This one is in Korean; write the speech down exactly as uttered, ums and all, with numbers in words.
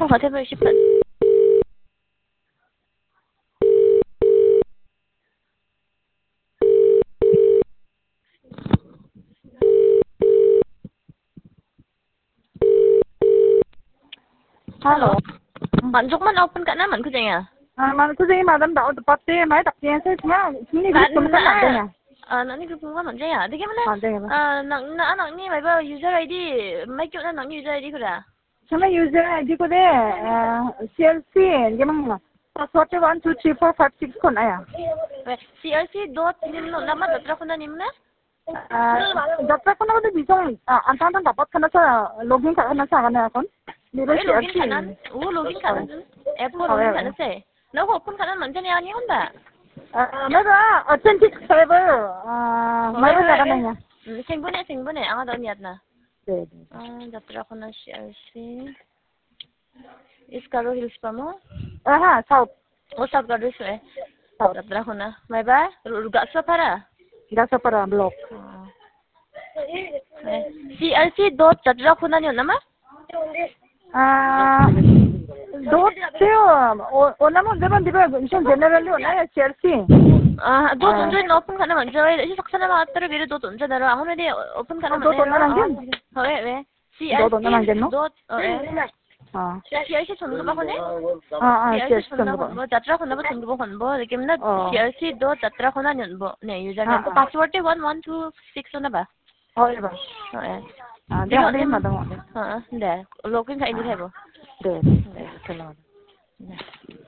whatever she put. Hello. Bạn chúc mình open cả năm mình cứ vậy à? À mà cứ gì mà đâm đậu tập tê máy tập tê thế nhá. Ini Bạn cũng có mặt đây nè. à nó đi cứ cũng mình vậy à? Thì cái À mana? đây. À nó nó nó ni mấy bao user i đê mấy chỗ nó user i đê 그래. Sama user I D ko de C L C gimana? Password one two three four five six kon aya. 왜 C L C dot 님노 나만 datrakuna 님네? Ah, dapat ko na ba bisa antan tan dapat kana sa login ka na sa kana kon. Di ba 왜 C L login C? kanan? 오 login kanan 좀. 앱 login kanan 세. 너 open kanan 먼저니 아니 혼다. Ah, mera authentic server ah mai ba ka na niya. 생분해 생분해 아 너 니었나? 네. 아 datrakuna C L C. Iskaro hills pa mo? Aha, south. O sa gadis eh. Datrakuna. May ba? Ruga sa para. Gasa para block. C L C dot datrakuna niyo naman? Ah, dot seo ona mo diba diba 좀 generally ona C L C. 아, 너 언제 오픈 가능 먼저 해. 시작하는 마트를 미리 너 언제 내려. 아무래도 오픈 가능 너 먼저 돈 나간 게? 왜 왜? 너 돈 나간 게 너? 너 왜? 아. C L C 전부 봐 보네. 아, 아, C L C 전부 전부 봐. 뭐 자트라 건너 전부 봐 뭐. 이게 뭐 C L C 도 자트라 건너 뭐. 네, 유저네임 또 파스워드 one one two six 나 봐. 어, 해 봐. 어, 예. 아, 내가 내가 맞아. 어, 네. 로그인 다 이제 해 봐. 네. 네. 네. 네.